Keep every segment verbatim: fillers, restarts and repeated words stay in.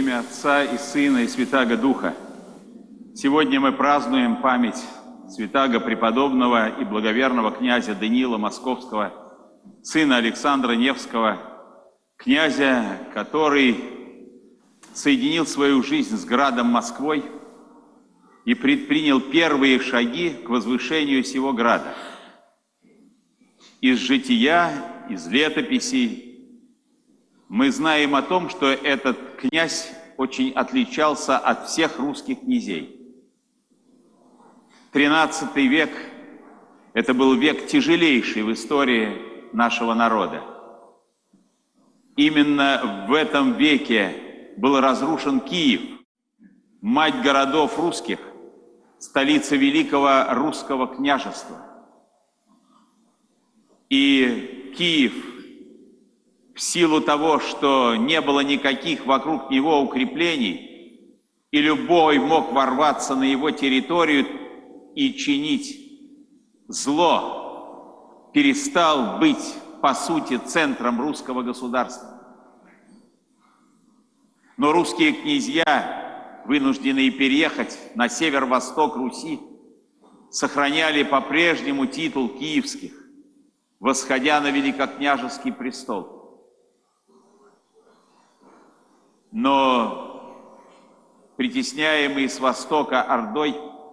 имя Отца и Сына и Святаго Духа. Сегодня мы празднуем память святаго преподобного и благоверного князя Даниила Московского, сына Александра Невского, князя, который соединил свою жизнь с градом Москвой и предпринял первые шаги к возвышению сего града. Из жития, из летописей мы знаем о том, что этот князь очень отличался от всех русских князей. тринадцатый век – это был век тяжелейший в истории нашего народа. Именно в этом веке был разрушен Киев, мать городов русских, столица великого русского княжества. И Киев, в силу того, что не было никаких вокруг него укреплений, и любой мог ворваться на его территорию и чинить зло, перестал быть, по сути, центром русского государства. Но русские князья, вынужденные переехать на северо-восток Руси, сохраняли по-прежнему титул киевских, восходя на великокняжеский престол. Но притесняемые с востока Ордой,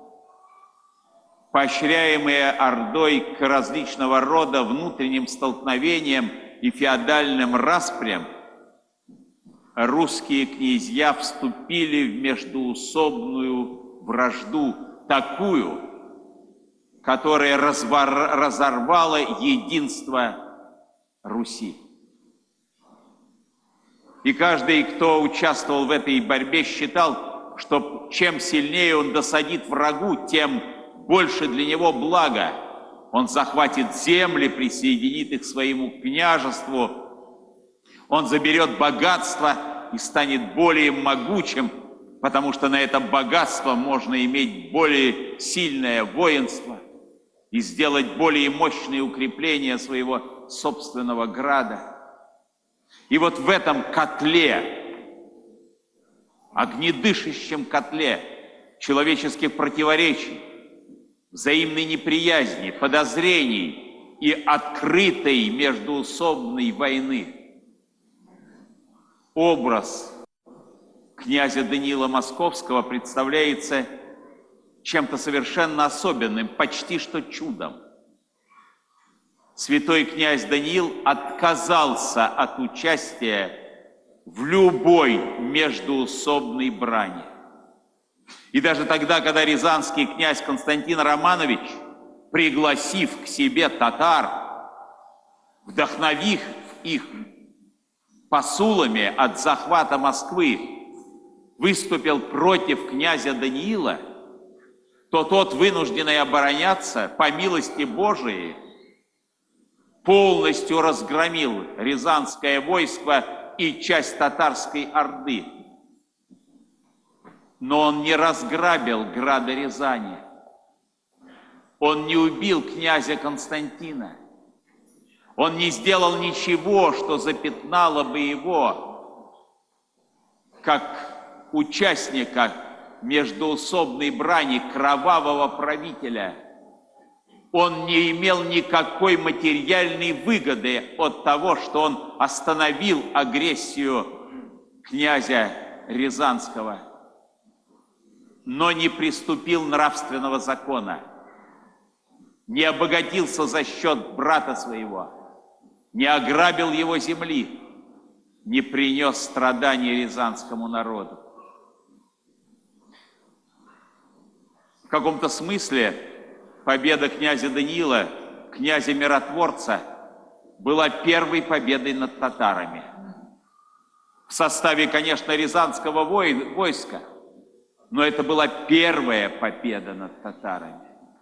поощряемые Ордой к различного рода внутренним столкновениям и феодальным распрям, русские князья вступили в междоусобную вражду, такую, которая разорвала единство Руси. И каждый, кто участвовал в этой борьбе, считал, что чем сильнее он досадит врагу, тем больше для него блага. Он захватит земли, присоединит их к своему княжеству, он заберет богатство и станет более могучим, потому что на это богатство можно иметь более сильное воинство и сделать более мощные укрепления своего собственного града. И вот в этом котле, огнедышащем котле человеческих противоречий, взаимной неприязни, подозрений и открытой междоусобной войны, образ князя Даниила Московского представляется чем-то совершенно особенным, почти что чудом. Святой князь Даниил отказался от участия в любой междоусобной брани. И даже тогда, когда рязанский князь Константин Романович, пригласив к себе татар, вдохновив их посулами от захвата Москвы, выступил против князя Даниила, то тот, вынужденный обороняться, по милости Божией, полностью разгромил рязанское войско и часть татарской орды. Но он не разграбил града Рязани. Он не убил князя Константина. Он не сделал ничего, что запятнало бы его, как участника междоусобной брани, кровавого правителя. Он не имел никакой материальной выгоды от того, что он остановил агрессию князя Рязанского, но не приступил нравственного закона, не обогатился за счет брата своего, не ограбил его земли, не принес страданий рязанскому народу. В каком-то смысле победа князя Даниила, князя-миротворца, была первой победой над татарами. В составе, конечно, рязанского войска, но это была первая победа над татарами.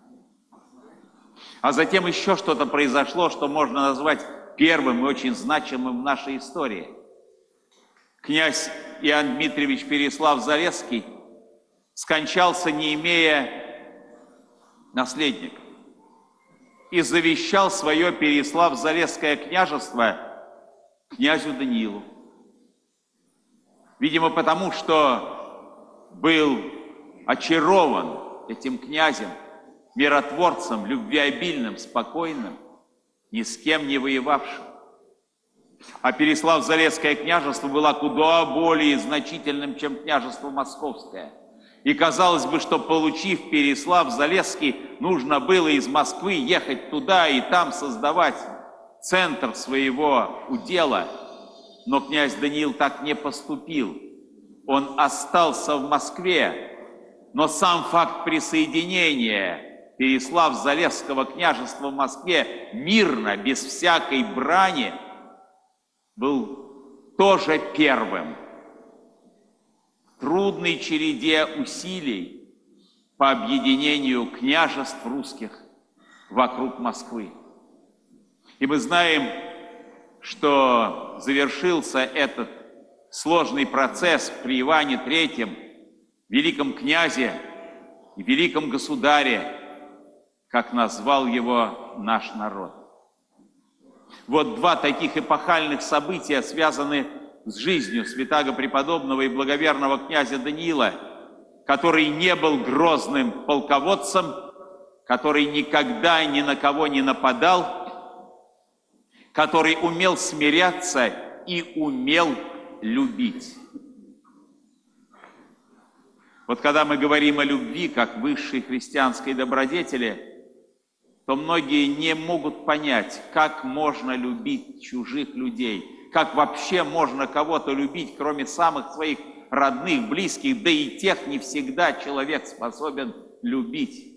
А затем еще что-то произошло, что можно назвать первым и очень значимым в нашей истории. Князь Иоанн Дмитриевич Переслав-Залесский скончался, не имея наследника, и завещал свое Переслав-Залесское княжество князю Даниилу. Видимо, потому что был очарован этим князем, миротворцем, любвеобильным, спокойным, ни с кем не воевавшим. А Переслав-Залесское княжество было куда более значительным, чем княжество Московское. И казалось бы, что, получив Переслав-Залесский, нужно было из Москвы ехать туда и там создавать центр своего удела. Но князь Даниил так не поступил. Он остался в Москве, но сам факт присоединения Переслав-Залесского княжества в Москве мирно, без всякой брани, был тоже первым в трудной череде усилий по объединению княжеств русских вокруг Москвы. И мы знаем, что завершился этот сложный процесс при Иване Третьем, великом князе и великом государе, как назвал его наш народ. Вот два таких эпохальных события связаны с жизнью святаго преподобного и благоверного князя Даниила, который не был грозным полководцем, который никогда ни на кого не нападал, который умел смиряться и умел любить. Вот когда мы говорим о любви как высшей христианской добродетели, то многие не могут понять, как можно любить чужих людей, как вообще можно кого-то любить, кроме самых своих родных, близких, да и тех не всегда человек способен любить.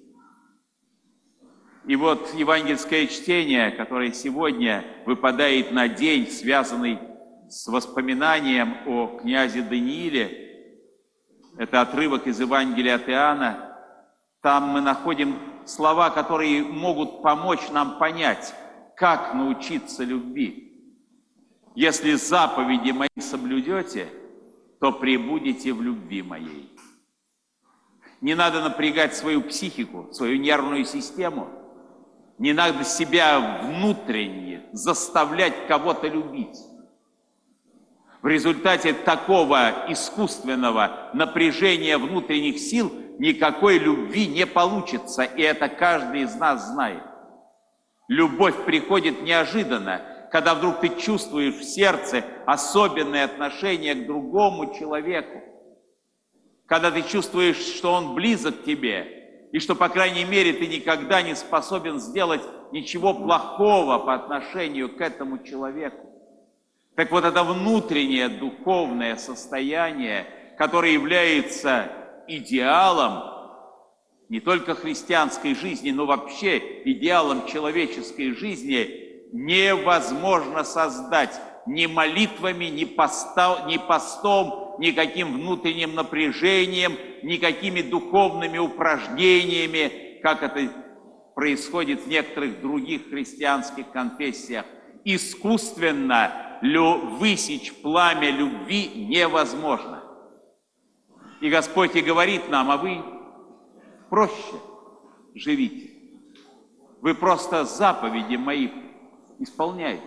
И вот евангельское чтение, которое сегодня выпадает на день, связанный с воспоминанием о князе Данииле, это отрывок из Евангелия от Иоанна. Там мы находим слова, которые могут помочь нам понять, как научиться любви. Если заповеди мои соблюдете, то пребудете в любви моей. Не надо напрягать свою психику, свою нервную систему. Не надо себя внутренне заставлять кого-то любить. В результате такого искусственного напряжения внутренних сил никакой любви не получится, и это каждый из нас знает. Любовь приходит неожиданно, когда вдруг ты чувствуешь в сердце особенное отношение к другому человеку, когда ты чувствуешь, что он близок к тебе, и что, по крайней мере, ты никогда не способен сделать ничего плохого по отношению к этому человеку. Так вот, это внутреннее духовное состояние, которое является идеалом не только христианской жизни, но вообще идеалом человеческой жизни, невозможно создать ни молитвами, ни, поста, ни постом, никаким внутренним напряжением, никакими духовными упражнениями, как это происходит в некоторых других христианских конфессиях. Искусственно высечь пламя любви невозможно. И Господь и говорит нам: а вы проще живите. Вы просто заповеди мои исполняете.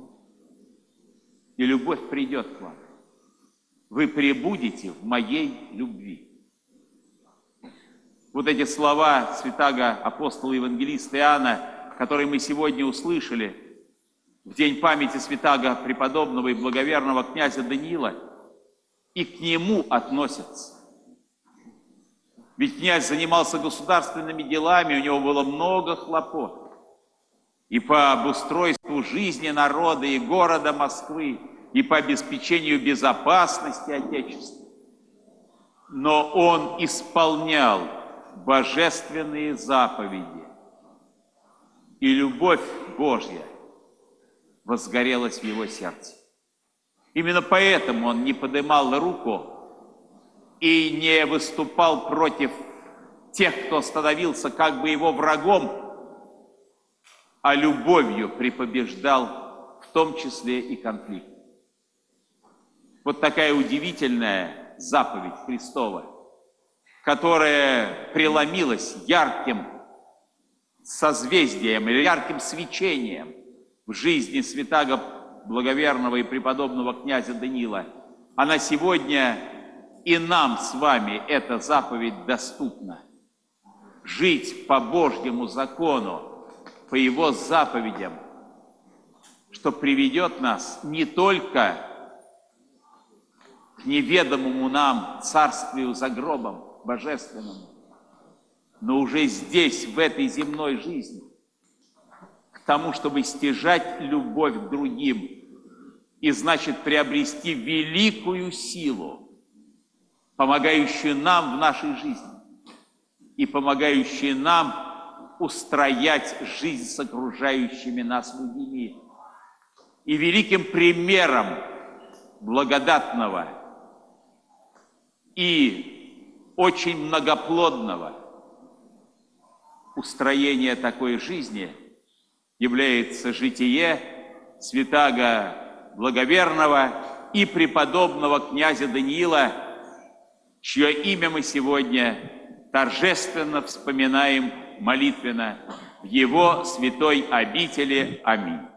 И любовь придет к вам. Вы пребудете в моей любви. Вот эти слова святаго апостола евангелиста Иоанна, которые мы сегодня услышали в день памяти святаго преподобного и благоверного князя Даниила, и к нему относятся. Ведь князь занимался государственными делами, у него было много хлопот. И по обустройству жизни народа и города Москвы, и по обеспечению безопасности Отечества. Но он исполнял божественные заповеди, и любовь Божья возгорелась в его сердце. Именно поэтому он не поднимал руку и не выступал против тех, кто становился как бы его врагом, а любовью препобеждал в том числе и конфликт. Вот такая удивительная заповедь Христова, которая преломилась ярким созвездием или ярким свечением в жизни святаго благоверного и преподобного князя Даниила, она сегодня и нам с вами, эта заповедь доступна. Жить по Божьему закону, по Его заповедям, что приведет нас не только к неведомому нам царствию за гробом божественному, но уже здесь, в этой земной жизни, к тому, чтобы стяжать любовь к другим и, значит, приобрести великую силу, помогающую нам в нашей жизни и помогающую нам устроять жизнь с окружающими нас людьми. И великим примером благодатного и очень многоплодного устроения такой жизни является житие святаго благоверного и преподобного князя Даниила, чье имя мы сегодня торжественно вспоминаем молитвенно в его святой обители. Аминь.